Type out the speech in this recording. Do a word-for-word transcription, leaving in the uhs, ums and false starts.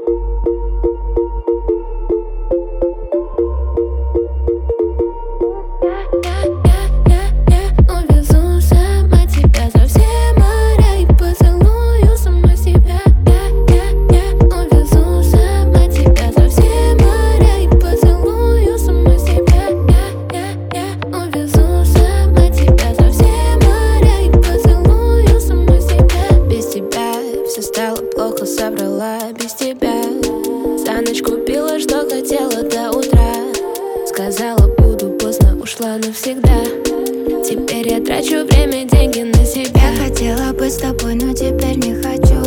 Плохо собрала без тебя. За ночь купила, что хотела до утра. Сказала, буду поздно, ушла навсегда. Теперь я трачу время, деньги на себя. Я хотела быть с тобой, но теперь не хочу.